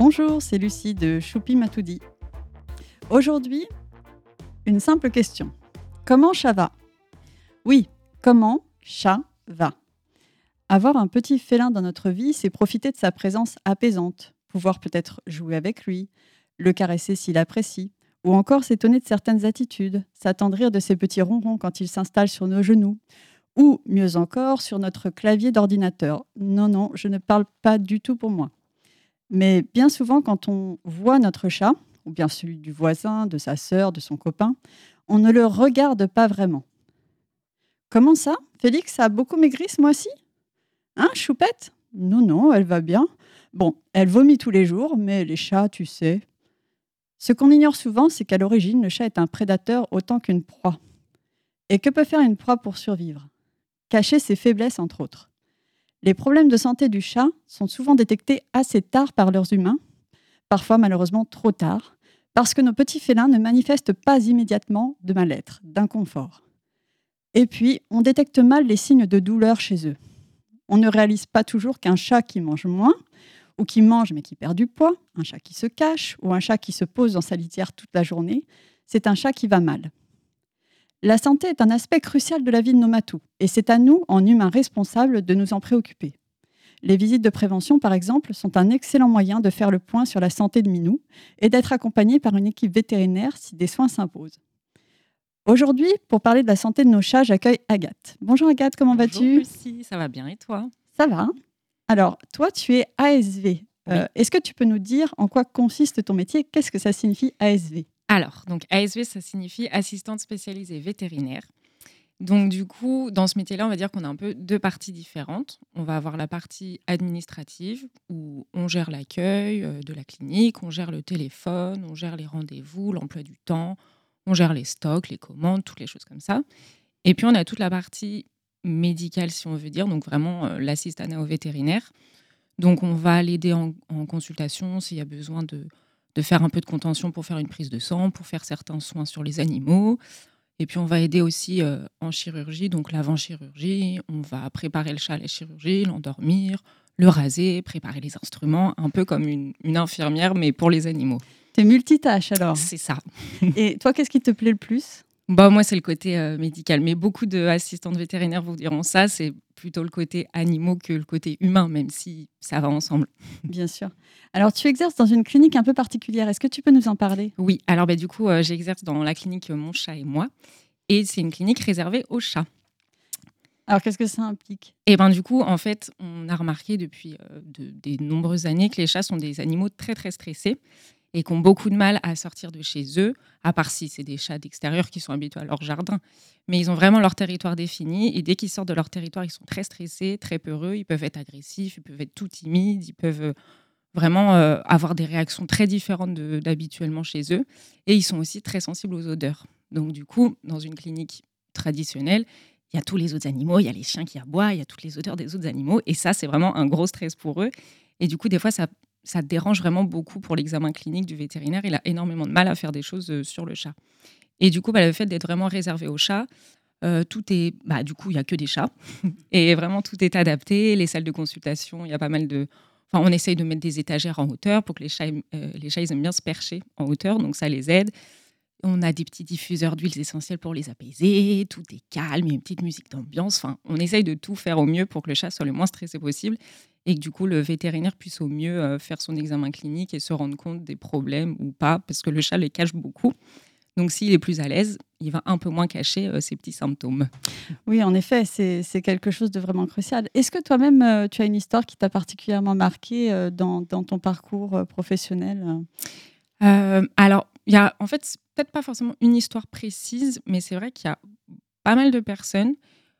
Bonjour, c'est Lucie de Choupi Matoudi. Aujourd'hui, une simple question. Comment chat va ? Oui, comment chat va ? Avoir un petit félin dans notre vie, c'est profiter de sa présence apaisante, pouvoir peut-être jouer avec lui, le caresser s'il apprécie, ou encore s'étonner de certaines attitudes, s'attendrir de ses petits ronrons quand il s'installe sur nos genoux, ou mieux encore sur notre clavier d'ordinateur. Non, je ne parle pas du tout pour moi. Mais bien souvent, quand on voit notre chat, ou bien celui du voisin, de sa sœur, de son copain, on ne le regarde pas vraiment. Comment ça ? Félix a beaucoup maigri ce mois-ci ? Hein, Choupette ? Non, elle va bien. Bon, elle vomit tous les jours, mais les chats, tu sais. Ce qu'on ignore souvent, c'est qu'à l'origine, le chat est un prédateur autant qu'une proie. Et que peut faire une proie pour survivre ? Cacher ses faiblesses, entre autres. Les problèmes de santé du chat sont souvent détectés assez tard par leurs humains, parfois malheureusement trop tard, parce que nos petits félins ne manifestent pas immédiatement de mal-être, d'inconfort. Et puis, on détecte mal les signes de douleur chez eux. On ne réalise pas toujours qu'un chat qui mange moins, ou qui mange mais qui perd du poids, un chat qui se cache, ou un chat qui se pose dans sa litière toute la journée, c'est un chat qui va mal. La santé est un aspect crucial de la vie de nos matous, et c'est à nous, en humains responsables, de nous en préoccuper. Les visites de prévention, par exemple, sont un excellent moyen de faire le point sur la santé de Minou et d'être accompagné par une équipe vétérinaire si des soins s'imposent. Aujourd'hui, pour parler de la santé de nos chats, j'accueille Agathe. Bonjour Agathe, comment vas-tu ? Bonjour Lucie, ça va bien et toi ? Ça va. Alors, toi, tu es ASV. Oui. Est-ce que tu peux nous dire en quoi consiste ton métier ? Qu'est-ce que ça signifie ASV ? Alors, donc ASV, ça signifie assistante spécialisée vétérinaire. Donc du coup, dans ce métier-là, on va dire qu'on a un peu deux parties différentes. On va avoir la partie administrative où on gère l'accueil de la clinique, on gère le téléphone, on gère les rendez-vous, l'emploi du temps, on gère les stocks, les commandes, toutes les choses comme ça. Et puis on a toute la partie médicale, si on veut dire, donc vraiment l'assistanat au vétérinaire. Donc on va l'aider en consultation s'il y a besoin de faire un peu de contention pour faire une prise de sang, pour faire certains soins sur les animaux. Et puis, on va aider aussi en chirurgie, donc l'avant-chirurgie. On va préparer le chat à la chirurgie, l'endormir, le raser, préparer les instruments, un peu comme une infirmière, mais pour les animaux. T'es multitâche alors. C'est ça. Et toi, qu'est-ce qui te plaît le plus ? Moi, c'est le côté médical. Mais beaucoup d'assistantes vétérinaires vous diront ça. C'est plutôt le côté animaux que le côté humain, même si ça va ensemble. Bien sûr. Alors, tu exerces dans une clinique un peu particulière. Est-ce que tu peux nous en parler ? Oui, alors du coup, j'exerce dans la clinique Mon Chat et moi. Et c'est une clinique réservée aux chats. Alors, qu'est-ce que ça implique ? Et du coup, en fait, on a remarqué depuis des nombreuses années que les chats sont des animaux très, très stressés et qui ont beaucoup de mal à sortir de chez eux, à part si c'est des chats d'extérieur qui sont habitués à leur jardin. Mais ils ont vraiment leur territoire défini et dès qu'ils sortent de leur territoire, ils sont très stressés, très peureux, ils peuvent être agressifs, ils peuvent être tout timides, ils peuvent vraiment avoir des réactions très différentes d'habituellement chez eux. Et ils sont aussi très sensibles aux odeurs. Donc du coup, dans une clinique traditionnelle, il y a tous les autres animaux, il y a les chiens qui aboient, il y a toutes les odeurs des autres animaux. Et ça, c'est vraiment un gros stress pour eux. Et du coup, des fois, ça dérange vraiment beaucoup pour l'examen clinique du vétérinaire. Il a énormément de mal à faire des choses sur le chat. Et du coup, le fait d'être vraiment réservé aux chats, tout est... du coup, il n'y a que des chats. Et vraiment, tout est adapté. Les salles de consultation, il y a pas mal de... on essaye de mettre des étagères en hauteur pour que les chats, ils aiment bien se percher en hauteur. Donc, ça les aide. On a des petits diffuseurs d'huiles essentielles pour les apaiser. Tout est calme, il y a une petite musique d'ambiance. On essaye de tout faire au mieux pour que le chat soit le moins stressé possible et que du coup, le vétérinaire puisse au mieux faire son examen clinique et se rendre compte des problèmes ou pas, parce que le chat les cache beaucoup. Donc, s'il est plus à l'aise, il va un peu moins cacher ses petits symptômes. Oui, en effet, c'est quelque chose de vraiment crucial. Est-ce que toi-même, tu as une histoire qui t'a particulièrement marqué dans ton parcours professionnel ? Alors, il y a en fait, c'est peut-être pas forcément une histoire précise, mais c'est vrai qu'il y a pas mal de personnes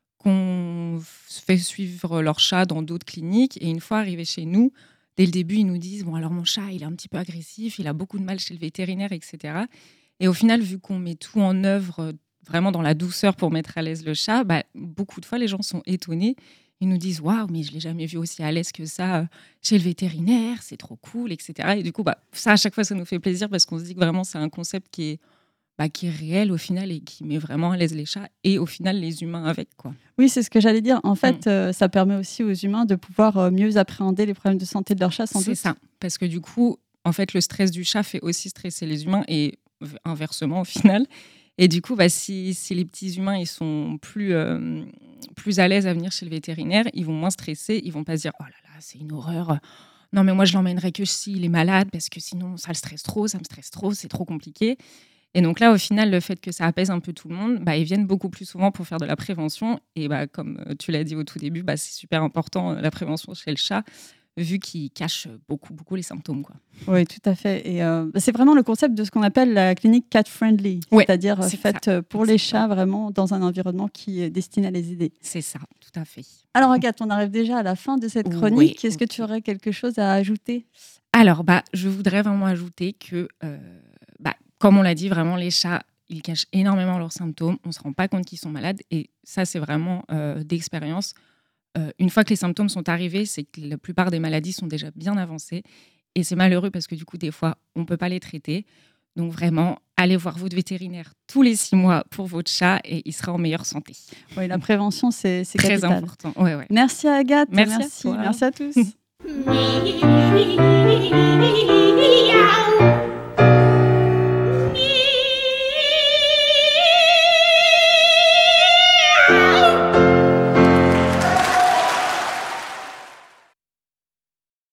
qu'on fait suivre leur chat dans d'autres cliniques. Et une fois arrivés chez nous, dès le début, ils nous disent « Bon, alors mon chat, il est un petit peu agressif, il a beaucoup de mal chez le vétérinaire, etc. » Et au final, vu qu'on met tout en œuvre vraiment dans la douceur pour mettre à l'aise le chat, beaucoup de fois, les gens sont étonnés. Ils nous disent « Waouh, mais je ne l'ai jamais vu aussi à l'aise que ça chez le vétérinaire, c'est trop cool, etc. » Et du coup, ça, à chaque fois, ça nous fait plaisir parce qu'on se dit que vraiment, c'est un concept qui est réel au final et qui met vraiment à l'aise les chats et au final les humains avec, quoi. Oui, c'est ce que j'allais dire. En fait, ça permet aussi aux humains de pouvoir mieux appréhender les problèmes de santé de leur chat, sans doute. C'est ça, parce que du coup, en fait, le stress du chat fait aussi stresser les humains et inversement au final. Et du coup, si les petits humains ils sont plus à l'aise à venir chez le vétérinaire, ils vont moins stresser, ils vont pas se dire oh là là, c'est une horreur. Non, mais moi je l'emmènerai que s'il est malade parce que sinon ça me stresse trop, c'est trop compliqué. Et donc là, au final, le fait que ça apaise un peu tout le monde, ils viennent beaucoup plus souvent pour faire de la prévention. Et comme tu l'as dit au tout début, c'est super important la prévention chez le chat, vu qu'il cache beaucoup les symptômes, quoi. Oui, tout à fait. Et c'est vraiment le concept de ce qu'on appelle la clinique cat-friendly, c'est-à-dire faite pour les chats, vraiment dans un environnement qui est destiné à les aider. C'est ça, tout à fait. Alors Agathe, on arrive déjà à la fin de cette chronique. Oui, est-ce que tu aurais quelque chose à ajouter ? Alors, je voudrais vraiment ajouter que, comme on l'a dit, vraiment les chats, ils cachent énormément leurs symptômes. On ne se rend pas compte qu'ils sont malades. Et ça, c'est vraiment d'expérience. Une fois que les symptômes sont arrivés, c'est que la plupart des maladies sont déjà bien avancées. Et c'est malheureux parce que du coup, des fois, on ne peut pas les traiter. Donc vraiment, allez voir votre vétérinaire tous les 6 mois pour votre chat et il sera en meilleure santé. Oui, la prévention, c'est très capital. Important. Ouais. Merci Agathe. Merci à toi. Merci à tous.